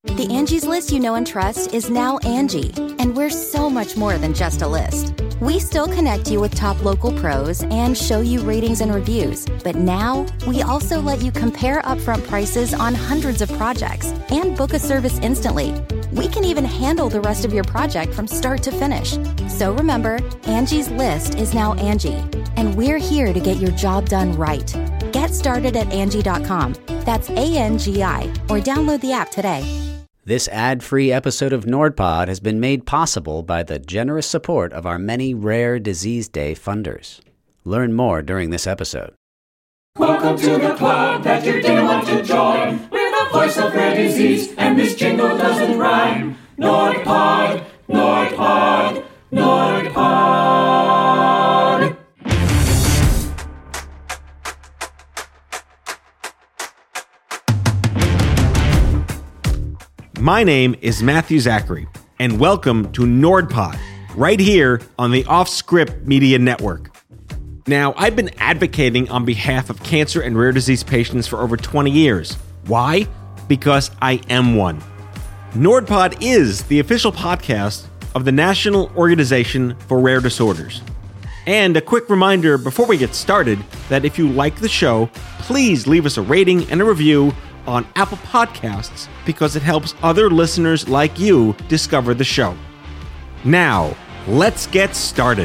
The Angie's List you know and trust is now Angie, and we're so much more than just a list. We still connect you with top local pros and show you ratings and reviews, but now we also let you compare upfront prices on hundreds of projects and book a service instantly. We can even handle the rest of your project from start to finish. So remember, Angie's List is now Angie, and we're here to get your job done right. Get started at Angie.com. That's ANGI, or download the app today. This ad-free episode of NordPod has been made possible by the generous support of our many Rare Disease Day funders. Learn more during this episode. Welcome to the club that you didn't want to join. We're the voice of rare disease, and this jingle doesn't rhyme. NordPod, NordPod, NordPod. My name is Matthew Zachary, and welcome to NordPod, right here on the Off-Script Media Network. Now, I've been advocating on behalf of cancer and rare disease patients for over 20 years. Why? Because I am one. NordPod is the official podcast of the National Organization for Rare Disorders. And a quick reminder before we get started that if you like the show, please leave us a rating and a review on Apple Podcasts because it helps other listeners like you discover the show. Now, let's get started.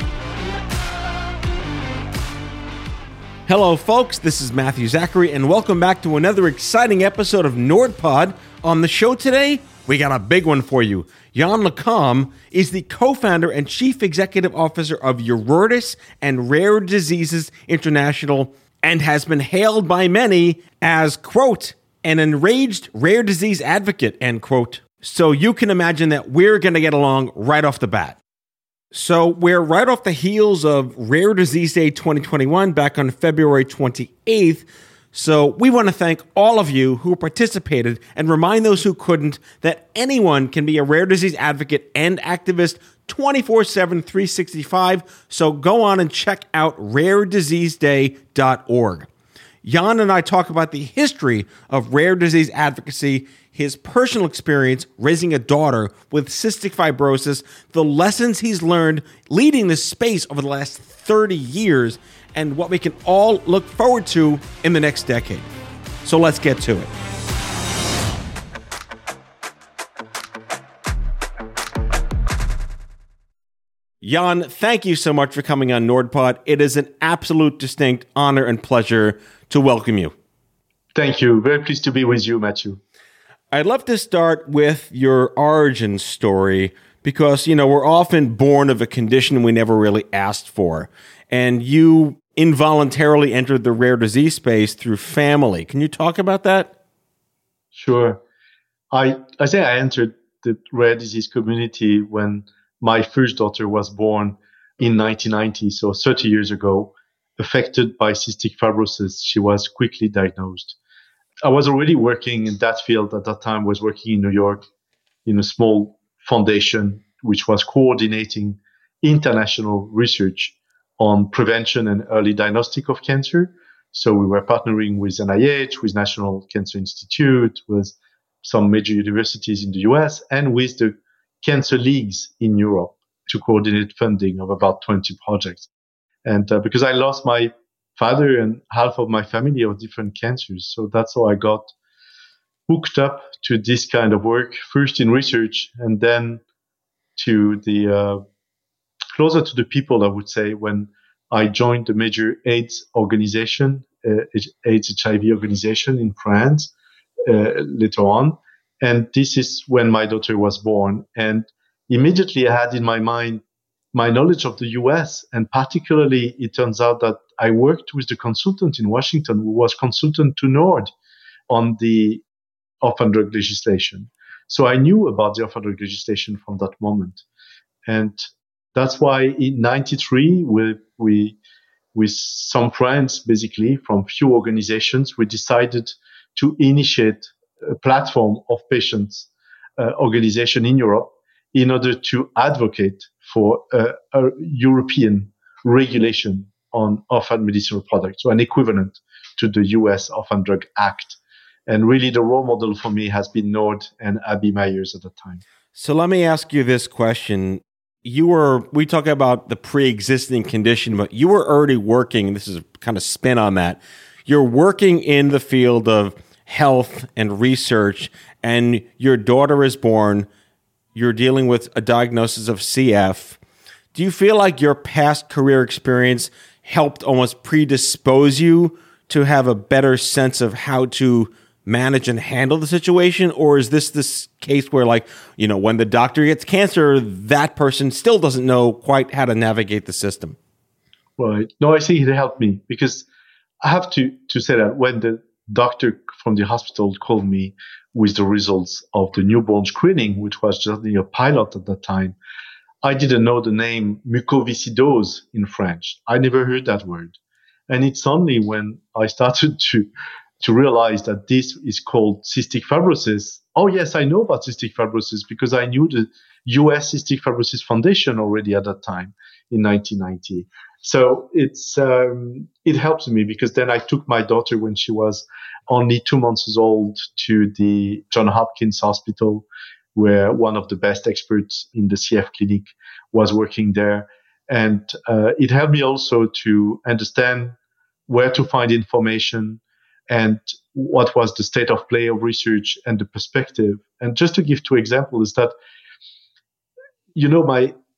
Hello, folks. This is Matthew Zachary, and welcome back to another exciting episode of NordPod. On the show today, we got a big one for you. Jan LeCombe is the co-founder and chief executive officer of Eurordis and Rare Diseases International, and has been hailed by many as, quote, an enraged rare disease advocate, end quote. So you can imagine that we're going to get along right off the bat. So we're right off the heels of Rare Disease Day 2021 back on February 28th. So we want to thank all of you who participated and remind those who couldn't that anyone can be a rare disease advocate and activist 24/7, 365. So go on and check out rarediseaseday.org. Jan and I talk about the history of rare disease advocacy, his personal experience raising a daughter with cystic fibrosis, the lessons he's learned leading this space over the last 30 years, and what we can all look forward to in the next decade. So let's get to it. Jan, thank you so much for coming on NordPod. It is an absolute distinct honor and pleasure to welcome you. Thank you. Very pleased to be with you, Matthew. I'd love to start with your origin story because, we're often born of a condition we never really asked for. And you involuntarily entered the rare disease space through family. Can you talk about that? Sure. I say I entered the rare disease community when my first daughter was born in 1990, so 30 years ago, affected by cystic fibrosis. She was quickly diagnosed. I was already working in that field at that time, was working in New York in a small foundation which was coordinating international research on prevention and early diagnostic of cancer. So we were partnering with NIH, with National Cancer Institute, with some major universities in the US, and with the cancer leagues in Europe to coordinate funding of about 20 projects. And because I lost my father and half of my family of different cancers, so that's how I got hooked up to this kind of work, first in research and then to the closer to the people, I would say, when I joined the major AIDS organization, AIDS HIV organization in France later on. And this is when my daughter was born. And immediately I had in my mind my knowledge of the US. And particularly, it turns out that I worked with the consultant in Washington who was consultant to NORD on the orphan drug legislation. So I knew about the orphan drug legislation from that moment. And that's why in 93, we with some friends, basically from few organizations, we decided to initiate a platform of patients organization in Europe in order to advocate for a European regulation on orphan medicinal products, so an equivalent to the US Orphan Drug Act. And really the role model for me has been Nord and Abby Myers at the time. So let me ask you this question. We talk about the pre-existing condition, but you were already working, this is a kind of spin on that. You're working in the field of health and research, and your daughter is born. You're dealing with a diagnosis of CF. Do you feel like your past career experience helped almost predispose you to have a better sense of how to manage and handle the situation? Or is this case where, like, you know, when the doctor gets cancer, that person still doesn't know quite how to navigate the system? Right. No, I think it helped me, because I have to say that when the doctor from the hospital called me with the results of the newborn screening, which was just a pilot at that time, I didn't know the name mucoviscidose in French. I never heard that word. And it's only when I started to realize that this is called cystic fibrosis. Oh, yes, I know about cystic fibrosis because I knew the US Cystic Fibrosis Foundation already at that time in 1990. So it helped me, because then I took my daughter when she was only 2 months old to the Johns Hopkins Hospital, where one of the best experts in the CF clinic was working there. And it helped me also to understand where to find information and what was the state of play of research and the perspective. And just to give 2 examples, is that, you know,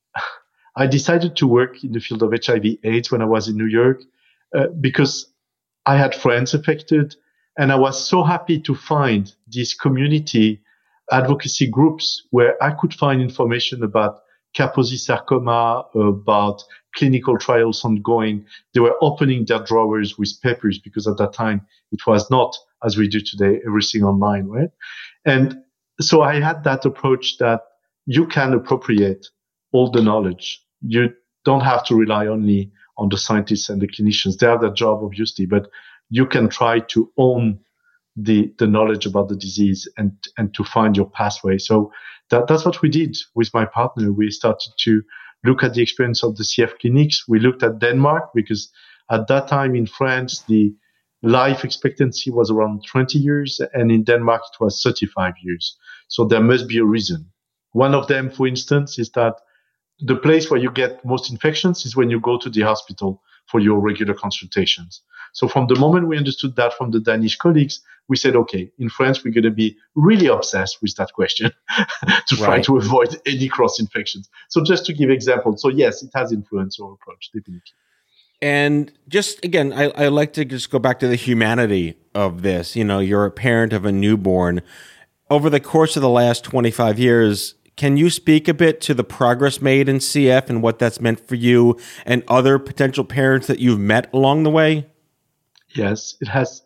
I decided to work in the field of HIV/AIDS when I was in New York because I had friends affected, and I was so happy to find these community advocacy groups where I could find information about Kaposi sarcoma, about clinical trials ongoing. They were opening their drawers with papers, because at that time it was not, as we do today, everything online, right? And so I had that approach that you can appropriate all the knowledge. You don't have to rely only on the scientists and the clinicians. They have their job, obviously, but you can try to own the knowledge about the disease and to find your pathway. So that's what we did with my partner. We started to look at the experience of the CF clinics. We looked at Denmark, because at that time in France, the life expectancy was around 20 years, and in Denmark it was 35 years. So there must be a reason. One of them, for instance, is that the place where you get most infections is when you go to the hospital for your regular consultations. So from the moment we understood that from the Danish colleagues, we said, okay, in France, we're going to be really obsessed with that question to try to avoid any cross infections. So just to give examples. So yes, it has influenced our approach, definitely. And just, again, I like to just go back to the humanity of this. You know, you're a parent of a newborn. Over the course of the last 25 years, can you speak a bit to the progress made in CF and what that's meant for you and other potential parents that you've met along the way? Yes, it has.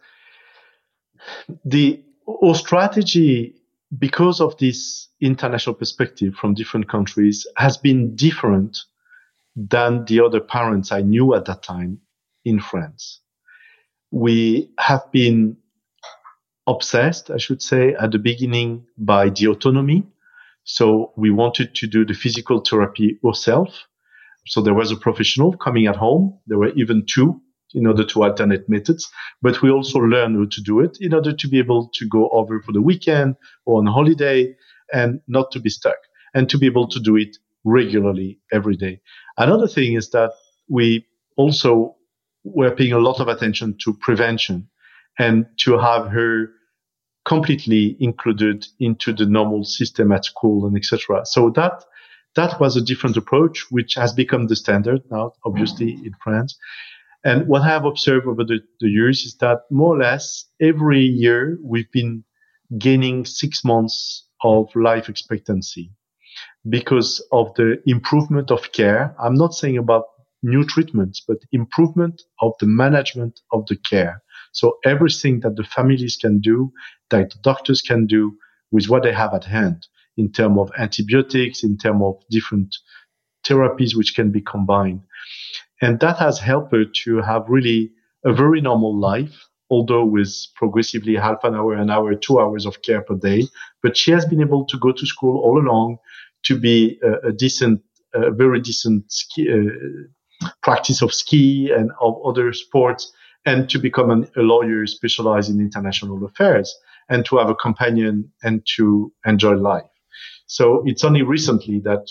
Our strategy, because of this international perspective from different countries, has been different than the other parents I knew at that time in France. We have been obsessed, I should say, at the beginning by the autonomy. So we wanted to do the physical therapy ourselves. So there was a professional coming at home. There were even 2 in order to alternate methods, but we also learned how to do it in order to be able to go over for the weekend or on holiday and not to be stuck, and to be able to do it regularly every day. Another thing is that we also were paying a lot of attention to prevention and to have her completely included into the normal system at school and etc. So that was a different approach, which has become the standard now, obviously, in France. And what I have observed over the years is that more or less every year we've been gaining 6 months of life expectancy because of the improvement of care. I'm not saying about new treatments, but improvement of the management of the care. So everything that the families can do, that the doctors can do with what they have at hand in terms of antibiotics, in terms of different therapies which can be combined. And that has helped her to have really a very normal life, although with progressively half an hour, 2 hours of care per day. But she has been able to go to school all along, to be a very decent practice of ski and of other sports, and to become a lawyer specialized in international affairs. and to have a companion and to enjoy life. So it's only recently that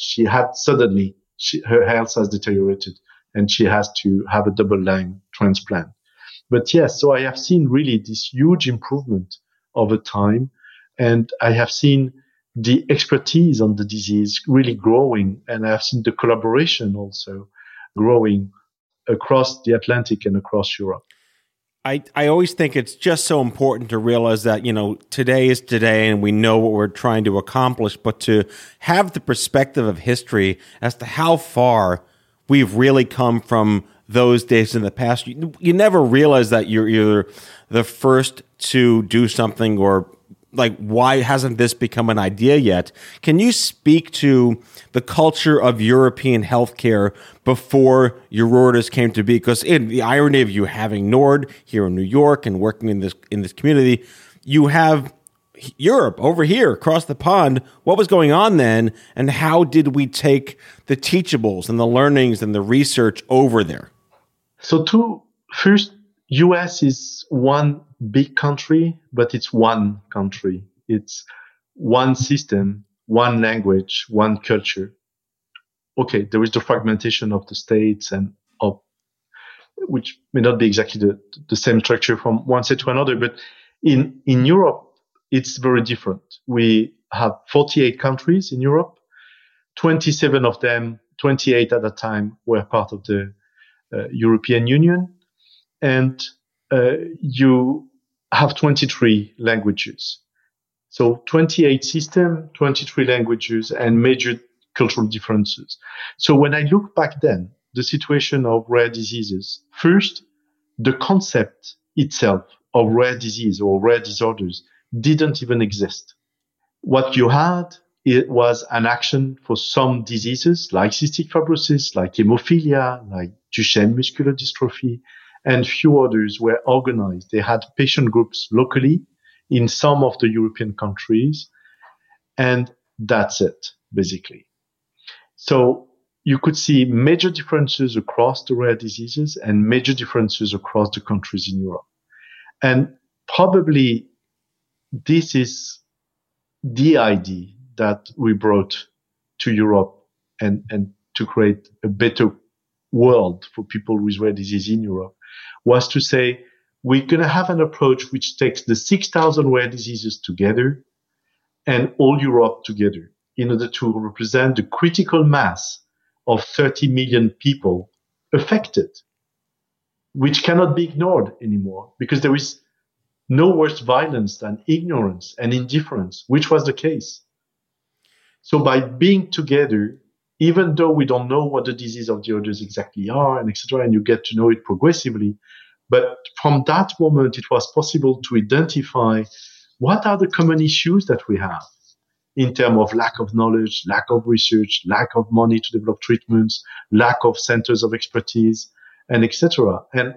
her health has deteriorated and she has to have a double lung transplant. But yes, so I have seen really this huge improvement over time, and I have seen the expertise on the disease really growing, and I have seen the collaboration also growing across the Atlantic and across Europe. I always think it's just so important to realize that, today is today and we know what we're trying to accomplish, but to have the perspective of history as to how far we've really come from those days in the past. You never realize that you're either the first to do something or like, why hasn't this become an idea yet? Can you speak to the culture of European healthcare before Eurordis came to be? Because in the irony of you having Nord here in New York and working in this community, you have Europe over here across the pond. What was going on then, and how did we take the teachables and the learnings and the research over there? So first, US is one big country, but it's one country. It's one system, one language, one culture. Okay, there is the fragmentation of the states and which may not be exactly the same structure from one state to another, but in Europe, it's very different. We have 48 countries in Europe. 27 of them, 28 at the time, were part of the European Union. And you have 23 languages. So 28 system, 23 languages, and major cultural differences. So when I look back then, the situation of rare diseases, first, the concept itself of rare disease or rare disorders didn't even exist. What you had, it was an action for some diseases like cystic fibrosis, like hemophilia, like Duchenne muscular dystrophy, and few others were organized. They had patient groups locally in some of the European countries, and that's it, basically. So you could see major differences across the rare diseases and major differences across the countries in Europe. And probably this is the idea that we brought to Europe and to create a better world for people with rare disease in Europe, was to say, we're going to have an approach which takes the 6,000 rare diseases together and all Europe together in order to represent the critical mass of 30 million people affected, which cannot be ignored anymore because there is no worse violence than ignorance and indifference, which was the case. So by being together, even though we don't know what the disease of the others exactly are and etc., and you get to know it progressively, but from that moment, it was possible to identify what are the common issues that we have in terms of lack of knowledge, lack of research, lack of money to develop treatments, lack of centers of expertise, and etc. And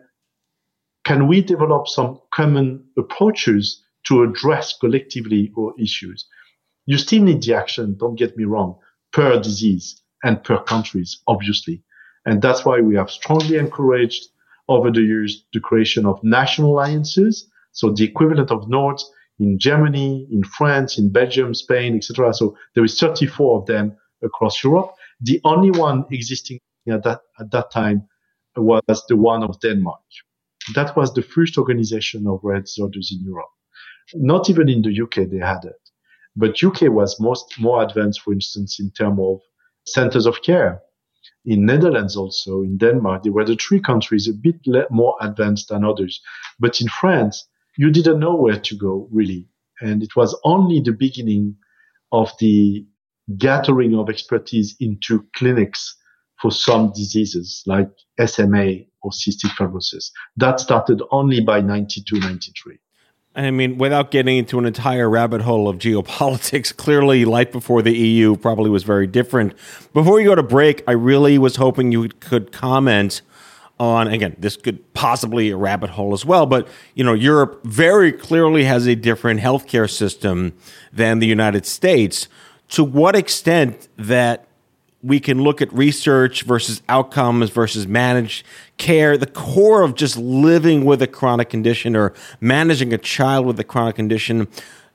can we develop some common approaches to address collectively our issues? You still need the action, don't get me wrong, per disease and per countries, obviously. And that's why we have strongly encouraged over the years the creation of national alliances, so the equivalent of Nord in Germany, in France, in Belgium, Spain, etc. So there is 34 of them across Europe. The only one existing at that time was the one of Denmark. That was the first organization of rare disorders in Europe. Not even in the UK they had it. But UK was more advanced, for instance, in terms of centers of care. In Netherlands also, in Denmark, they were the three countries a bit more advanced than others. But in France, you didn't know where to go, really. And it was only the beginning of the gathering of expertise into clinics for some diseases like SMA or cystic fibrosis. That started only by 92, 93. I mean, without getting into an entire rabbit hole of geopolitics, clearly life before the EU probably was very different. Before you go to break, I really was hoping you could comment on, again, this could possibly a rabbit hole as well, but, Europe very clearly has a different healthcare system than the United States. To what extent that we can look at research versus outcomes versus managed care, the core of just living with a chronic condition or managing a child with a chronic condition,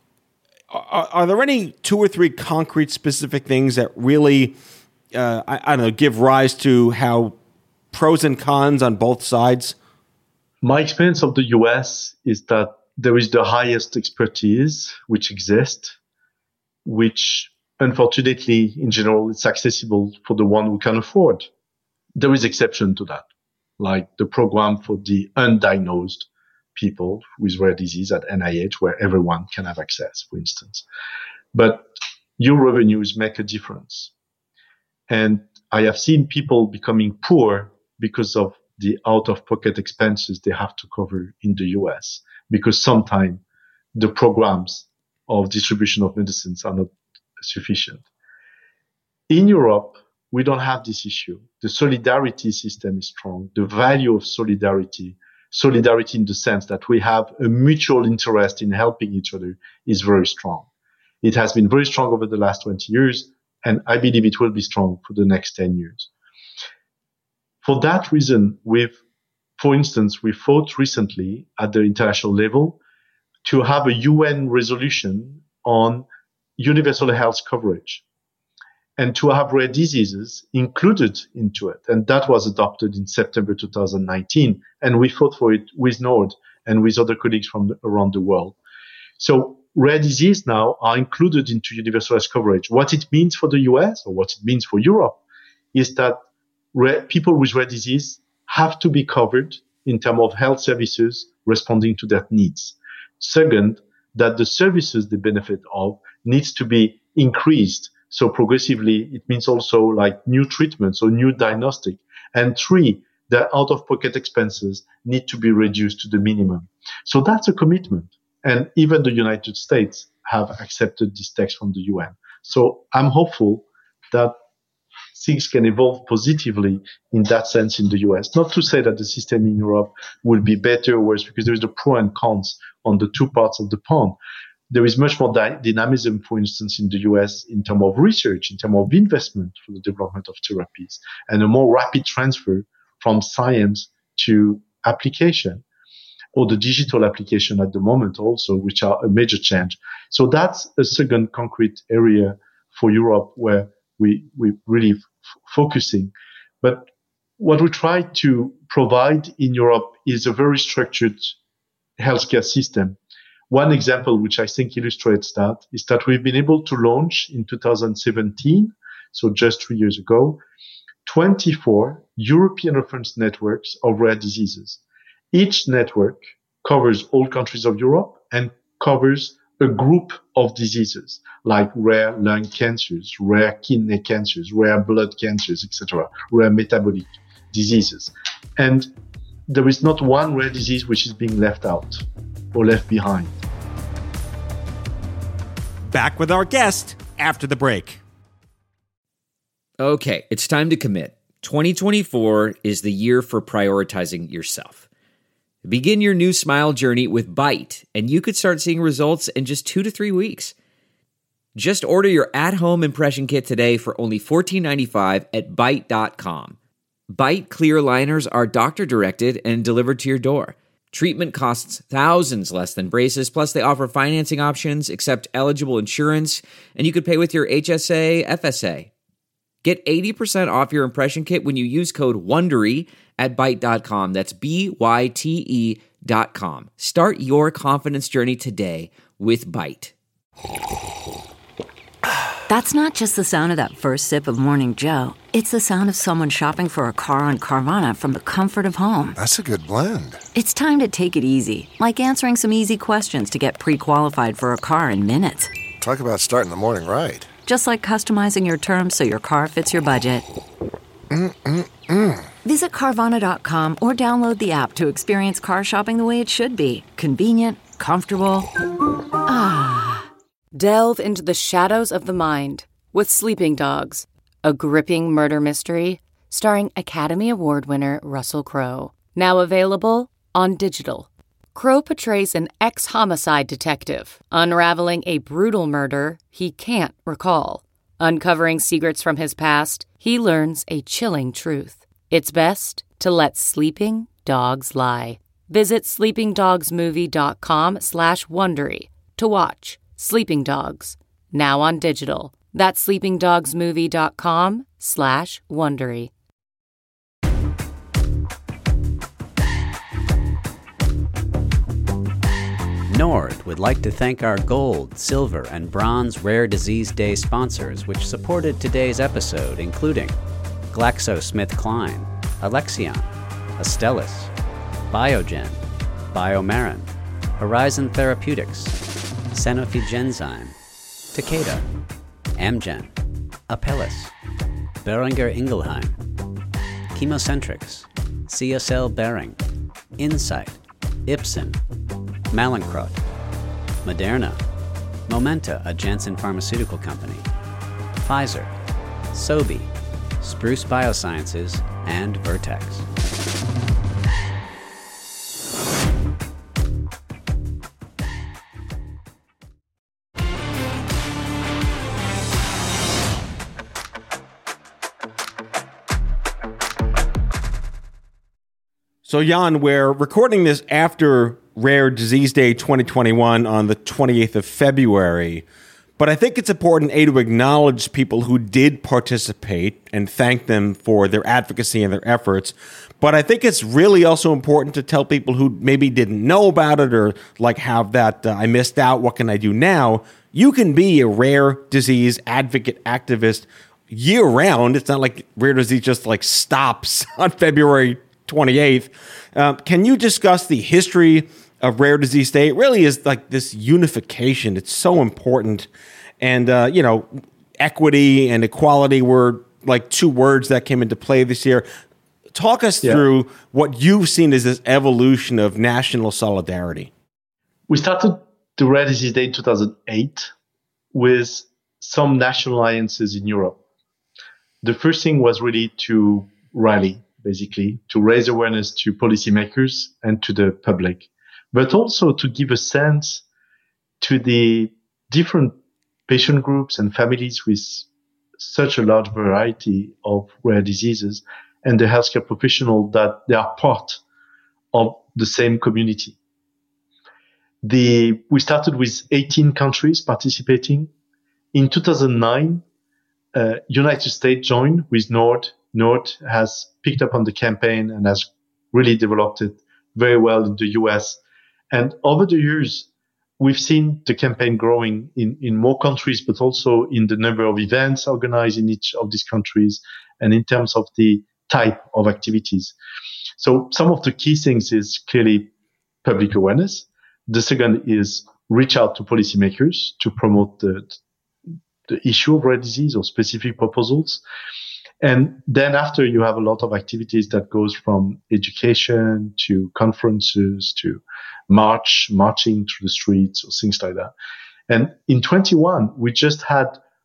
are there any 2 or 3 concrete specific things that really, I don't know, give rise to how pros and cons on both sides? My experience of the US is that there is the highest expertise which exists, which unfortunately, in general, it's accessible for the one who can afford. There is exception to that, like the program for the undiagnosed people with rare disease at NIH, where everyone can have access, for instance. But your revenues make a difference. And I have seen people becoming poor because of the out-of-pocket expenses they have to cover in the US, because sometimes the programs of distribution of medicines are not sufficient. In Europe, we don't have this issue. The solidarity system is strong. The value of solidarity in the sense that we have a mutual interest in helping each other, is very strong. It has been very strong over the last 20 years, and I believe it will be strong for the next 10 years. For that reason, for instance, we fought recently at the international level to have a UN resolution on universal health coverage and to have rare diseases included into it. And that was adopted in September 2019. And we fought for it with NORD and with other colleagues from around the world. So rare disease now are included into universal health coverage. What it means for the US or what it means for Europe is that people with rare disease have to be covered in terms of health services responding to their needs. Second, that the services they benefit of needs to be increased. So progressively, it means also like new treatments or new diagnostic. And 3, the out-of-pocket expenses need to be reduced to the minimum. So that's a commitment. And even the United States have accepted this text from the UN. So I'm hopeful that things can evolve positively in that sense in the US. Not to say that the system in Europe will be better or worse, because there is the pro and cons on the 2 parts of the pond. There is much more dynamism, for instance, in the US in terms of research, in terms of investment for the development of therapies, and a more rapid transfer from science to application, or the digital application at the moment also, which are a major change. So that's a second concrete area for Europe where we really focusing. But what we try to provide in Europe is a very structured healthcare system. One example, which I think illustrates that, is that we've been able to launch in 2017, so just 3 years ago, 24 European reference networks of rare diseases. Each network covers all countries of Europe and covers a group of diseases like rare lung cancers, rare kidney cancers, rare blood cancers, etc., rare metabolic diseases. And there is not one rare disease which is being left out or left behind. Back with our guest after the break. Okay, it's time to commit. 2024 is the year for prioritizing yourself. Begin your new smile journey with Byte, and you could start seeing results in just 2 to 3 weeks. Just order your at-home impression kit today for only $14.95 at Byte.com. Byte clear liners are doctor-directed and delivered to your door. Treatment costs thousands less than braces, plus they offer financing options, accept eligible insurance, and you could pay with your HSA, FSA. Get 80% off your impression kit when you use code WONDERY at Byte.com. That's BYTE.com. Start your confidence journey today with Byte. That's not just the sound of that first sip of Morning Joe. It's the sound of someone shopping for a car on Carvana from the comfort of home. That's a good blend. It's time to take it easy, like answering some easy questions to get pre-qualified for a car in minutes. Talk about starting the morning right. Just like customizing your terms so your car fits your budget. Visit Carvana.com or download the app to experience car shopping the way it should be. Convenient, comfortable. Delve into the shadows of the mind with Sleeping Dogs, a gripping murder mystery starring Academy Award winner Russell Crowe. Now available on digital. Crowe portrays an ex-homicide detective unraveling a brutal murder he can't recall. Uncovering secrets from his past, he learns a chilling truth. It's best to let sleeping dogs lie. Visit sleepingdogsmovie.com/Wondery to watch Sleeping Dogs, now on digital. That's sleepingdogsmovie.com/Wondery. Nord would like to thank our Gold, Silver, and Bronze Rare Disease Day sponsors which supported today's episode, including GlaxoSmithKline, Alexion, Astellas, Biogen, Biomarin, Horizon Therapeutics, Sanofi Genzyme, Takeda, Amgen, Apellis, Boehringer Ingelheim, Chemocentrics, CSL Behring, Incyte, Ipsen, Mallinckrodt, Moderna, Momenta, a Janssen pharmaceutical company, Pfizer, Sobi, Spruce Biosciences, and Vertex. So, Jan, we're recording this after Rare Disease Day 2021 on the 28th of February. But I think it's important, A, to acknowledge people who did participate and thank them for their advocacy and their efforts. But I think it's really also important to tell people who maybe didn't know about it or like have that, I missed out, what can I do now? You can be a rare disease advocate activist year round. It's not like rare disease just like stops on February 28th. Can you discuss the history of Rare Disease Day? It really is like this unification. It's so important. And, equity and equality were like two words that came into play this year. Talk us through what you've seen as this evolution of national solidarity. We started the Rare Disease Day in 2008 with some national alliances in Europe. The first thing was really to rally, basically, to raise awareness to policymakers and to the public, but also to give a sense to the different patient groups and families with such a large variety of rare diseases and the healthcare professional that they are part of the same community. We started with 18 countries participating. In 2009, United States joined with Nord. Nord has picked up on the campaign and has really developed it very well in the US. And over the years, we've seen the campaign growing in more countries, but also in the number of events organized in each of these countries and in terms of the type of activities. So some of the key things is clearly public awareness. The second is reach out to policymakers to promote the issue of rare disease or specific proposals. And then after, you have a lot of activities that goes from education to conferences to marching through the streets or things like that. And in 21, we just had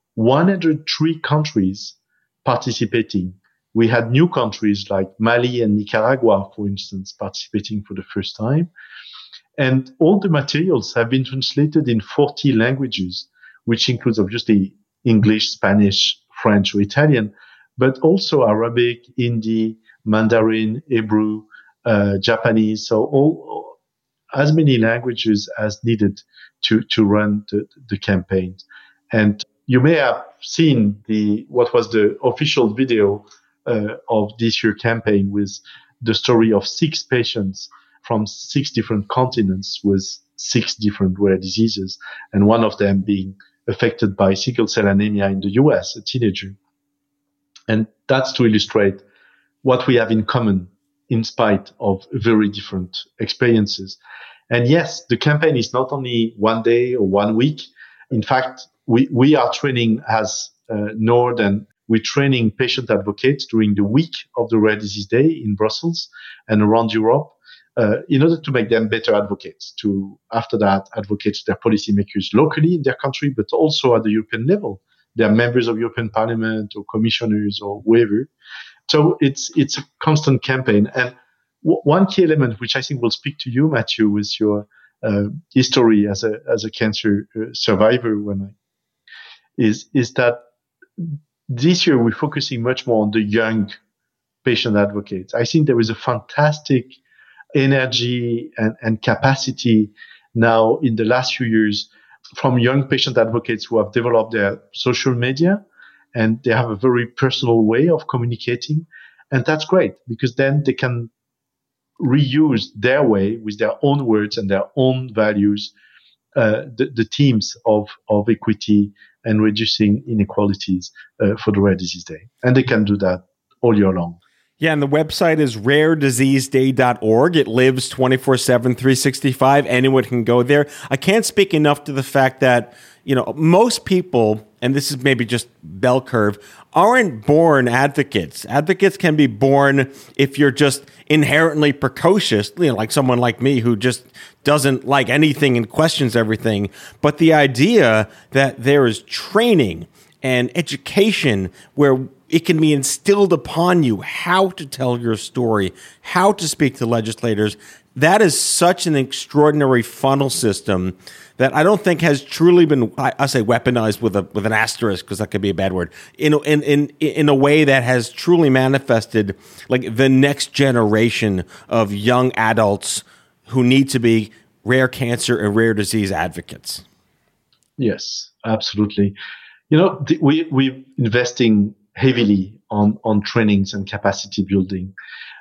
103 countries participating. We had new countries like Mali and Nicaragua, for instance, participating for the first time. And all the materials have been translated in 40 languages, which includes obviously English, Spanish, French, or Italian, but also Arabic, Hindi, Mandarin, Hebrew, Japanese. So as many languages as needed to run the campaign. And you may have seen what was the official video of this year's campaign with the story of 6 patients from 6 different continents with 6 different rare diseases, and one of them being affected by sickle cell anemia in the US, a teenager. And that's to illustrate what we have in common in spite of very different experiences. And yes, the campaign is not only one day or 1 week. In fact, we are training as Nord, and we're training patient advocates during the week of the Rare Disease Day in Brussels and around Europe in order to make them better advocates, to, after that, advocate their policymakers locally in their country, but also at the European level. They are members of European Parliament or commissioners or whoever. So it's a constant campaign. And one key element, which I think will speak to you, Matthew, with your history as a cancer survivor, is that this year we're focusing much more on the young patient advocates. I think there is a fantastic energy and capacity now in the last few years from young patient advocates who have developed their social media, and they have a very personal way of communicating. And that's great, because then they can reuse their way with their own words and their own values, the themes of equity and reducing inequalities for the Rare Disease Day. And they can do that all year long. Yeah, and the website is rarediseaseday.org. It lives 24/7, 365. Anyone can go there. I can't speak enough to the fact that, most people, and this is maybe just bell curve, aren't born advocates. Advocates can be born if you're just inherently precocious, like someone like me who just doesn't like anything and questions everything. But the idea that there is training and education where it can be instilled upon you how to tell your story, how to speak to legislators, that is such an extraordinary funnel system that I don't think has truly been, I say weaponized with an asterisk, because that could be a bad word, in a way that has truly manifested like the next generation of young adults who need to be rare cancer and rare disease advocates. Yes, absolutely. We're investing heavily on trainings and capacity building.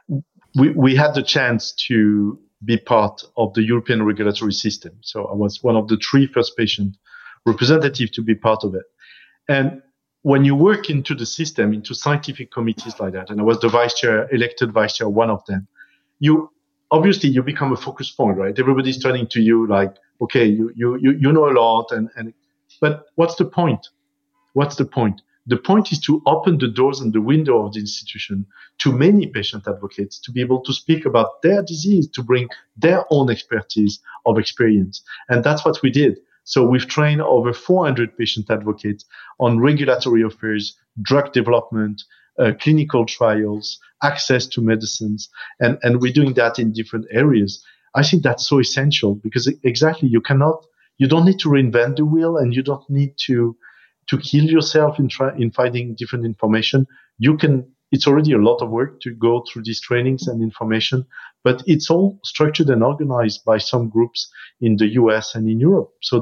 We had the chance to be part of the European regulatory system. So I was one of the 3 first patient representatives to be part of it. And when you work into the system, into scientific committees like that, and I was the elected vice chair, one of them, you become a focus point, right? Everybody's turning to you like, okay, you know a lot, but what's the point? What's the point? The point is to open the doors and the window of the institution to many patient advocates to be able to speak about their disease, to bring their own expertise of experience. And that's what we did. So we've trained over 400 patient advocates on regulatory affairs, drug development, clinical trials, access to medicines, and we're doing that in different areas. I think that's so essential, because exactly you don't need to reinvent the wheel, and you don't need to kill yourself in finding different information. It's already a lot of work to go through these trainings and information, but it's all structured and organized by some groups in the US and in Europe. So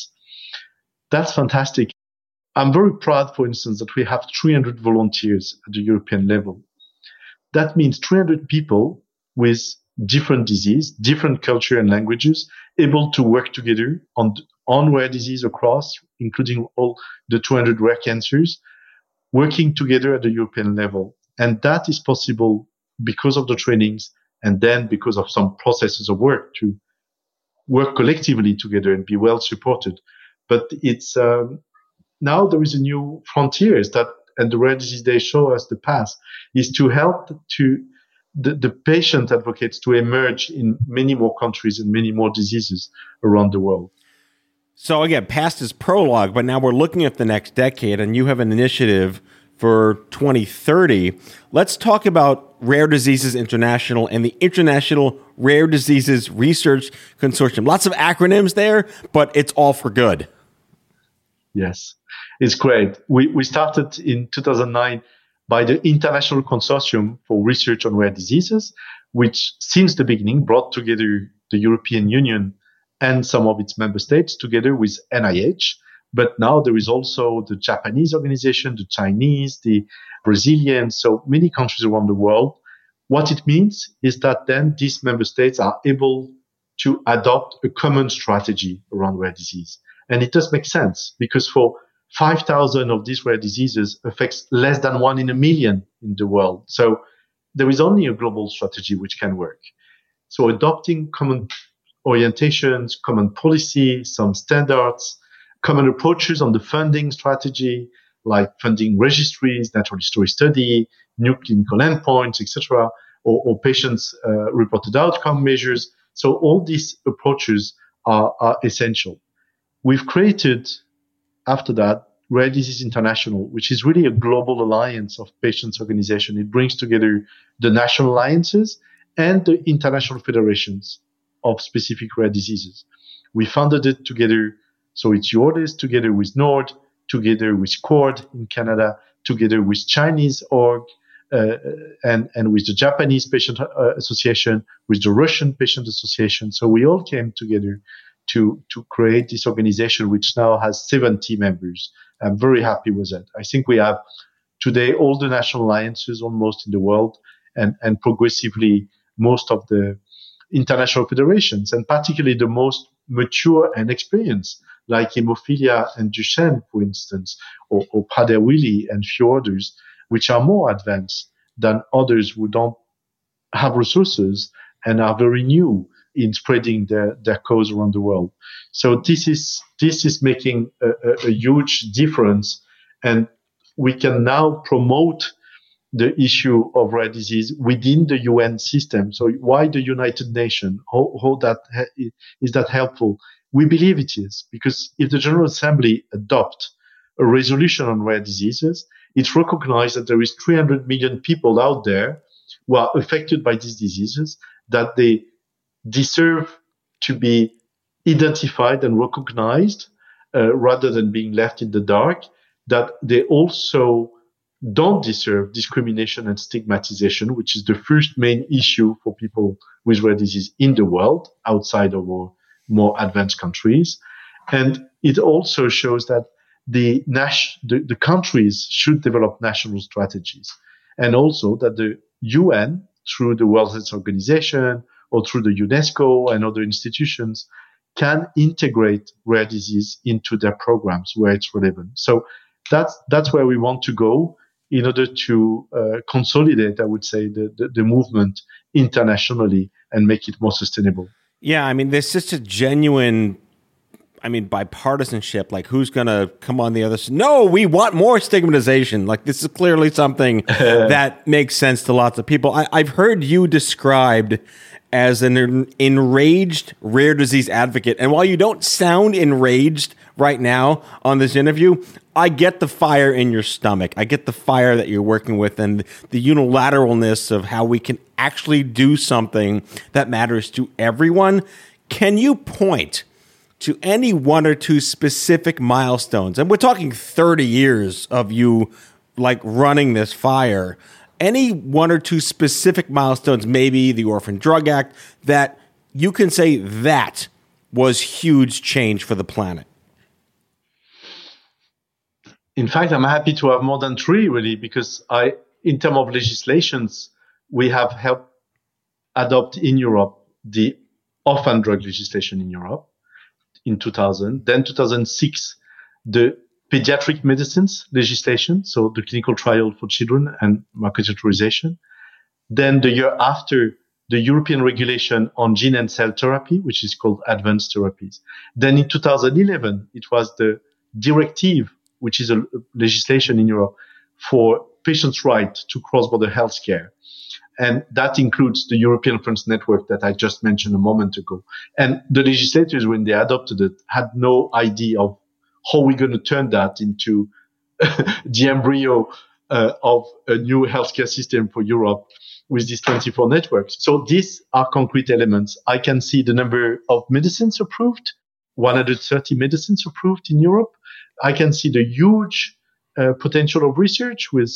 that's fantastic. I'm very proud, for instance, that we have 300 volunteers at the European level. That means 300 people with different disease, different culture and languages, able to work together on rare disease across, including all the 200 rare cancers, working together at the European level. And that is possible because of the trainings, and then because of some processes of work to work collectively together and be well supported. But it's now there is a new frontiers and the Rare Disease Day show us the path, is to help the patient advocates to emerge in many more countries and many more diseases around the world. So again, past is prologue, but now we're looking at the next decade, and you have an initiative for 2030. Let's talk about Rare Diseases International and the International Rare Diseases Research Consortium. Lots of acronyms there, but it's all for good. Yes, it's great. We started in 2009 by the International Consortium for Research on Rare Diseases, which since the beginning brought together the European Union and some of its member states together with NIH. But now there is also the Japanese organization, the Chinese, the Brazilian, so many countries around the world. What it means is that then these member states are able to adopt a common strategy around rare disease. And it does make sense, because for 5,000 of these rare diseases affects less than 1 in a million in the world. So there is only a global strategy which can work. So adopting common orientations, common policy, some standards, common approaches on the funding strategy, like funding registries, natural history study, new clinical endpoints, etc., or patients' reported outcome measures. So all these approaches are essential. We've created, after that, Rare Disease International, which is really a global alliance of patients' organizations. It brings together the national alliances and the international federations of specific rare diseases. We funded it together, so it's EURDIS together with NORD, together with CORD in Canada, together with Chinese org, and with the Japanese Patient Association, with the Russian Patient Association. So we all came together to create this organization, which now has 70 members. I'm very happy with that. I think we have today all the national alliances almost in the world, and progressively most of the international federations, and particularly the most mature and experienced, like hemophilia and Duchenne, for instance, or Prader-Willi and few others, which are more advanced than others who don't have resources and are very new in spreading their cause around the world. So this is making a huge difference, and we can now promote the issue of rare disease within the UN system. So why the United Nations? How is that helpful? We believe it is, because if the General Assembly adopt a resolution on rare diseases, it recognizes that there is 300 million people out there who are affected by these diseases, that they deserve to be identified and recognized rather than being left in the dark, that they also don't deserve discrimination and stigmatization, which is the first main issue for people with rare disease in the world outside of our more advanced countries. And it also shows that the countries should develop national strategies, and also that the UN, through the World Health Organization or through the UNESCO and other institutions, can integrate rare disease into their programs where it's relevant. So that's where we want to go in order to consolidate, I would say, the movement internationally and make it more sustainable. Yeah, I mean, there's just a genuine, bipartisanship, like who's going to come on the other side? No, we want more stigmatization. Like, this is clearly something that makes sense to lots of people. I've heard you described as an enraged rare disease advocate. And while you don't sound enraged right now on this interview, I get the fire in your stomach. I get the fire that you're working with and the unilateralness of how we can actually do something that matters to everyone. Can you point to any one or two specific milestones? And we're talking 30 years of you like running this fire. Any one or two specific milestones, maybe the Orphan Drug Act, that you can say that was huge change for the planet? In fact, I'm happy to have more than three, really, because in terms of legislations, we have helped adopt in Europe the orphan drug legislation in Europe in 2000. Then 2006, the pediatric medicines legislation, so the clinical trial for children and market authorization. Then the year after, the European regulation on gene and cell therapy, which is called advanced therapies. Then in 2011, it was the directive, which is a legislation in Europe for patients' right to cross-border healthcare. And that includes the European Reference Network that I just mentioned a moment ago. And the legislators, when they adopted it, had no idea of how we're going to turn that into the embryo of a new healthcare system for Europe with these 24 networks. So these are concrete elements. I can see the number of medicines approved, 130 medicines approved in Europe. I can see the huge potential of research with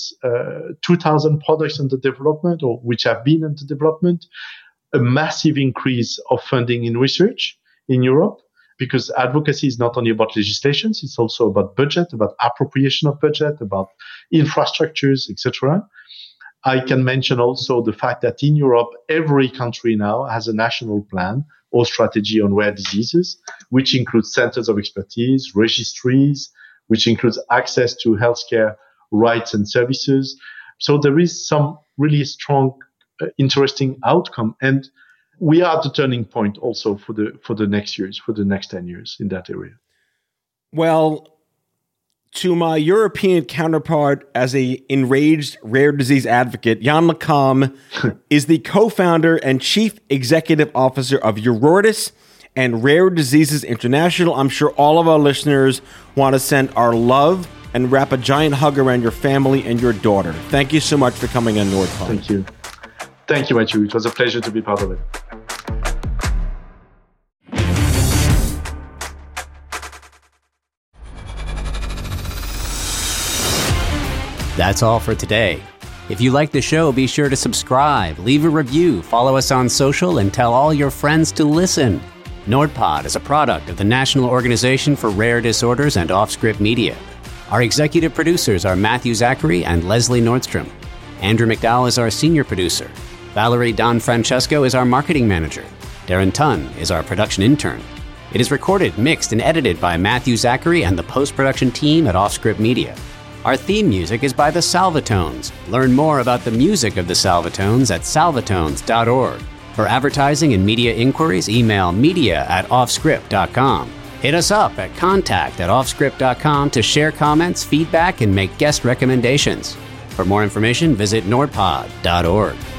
2,000 products under development or which have been under development, a massive increase of funding in research in Europe, because advocacy is not only about legislations, it's also about budget, about appropriation of budget, about infrastructures, etc. I can mention also the fact that in Europe, every country now has a national plan or strategy on rare diseases, which includes centers of expertise, registries, which includes access to healthcare rights and services. So there is some really strong, interesting outcome. And we are at the turning point also for the next years, for the next 10 years in that area. Well, to my European counterpart as a enraged rare disease advocate, Yann LeCom is the co-founder and chief executive officer of Eurordis and Rare Diseases International. I'm sure all of our listeners want to send our love and wrap a giant hug around your family and your daughter. Thank you so much for coming on NordPod. Thank you. Thank you, Matthew. It was a pleasure to be part of it. That's all for today. If you like the show, be sure to subscribe, leave a review, follow us on social, and tell all your friends to listen. NordPod is a product of the National Organization for Rare Disorders and Offscript Media. Our executive producers are Matthew Zachary and Leslie Nordstrom. Andrew McDowell is our senior producer. Valerie Don Francesco is our marketing manager. Darren Tunn is our production intern. It is recorded, mixed, and edited by Matthew Zachary and the post-production team at Offscript Media. Our theme music is by the Salvatones. Learn more about the music of the Salvatones at salvatones.org. For advertising and media inquiries, email media@offscript.com. Hit us up at contact@offscript.com to share comments, feedback, and make guest recommendations. For more information, visit nordpod.org.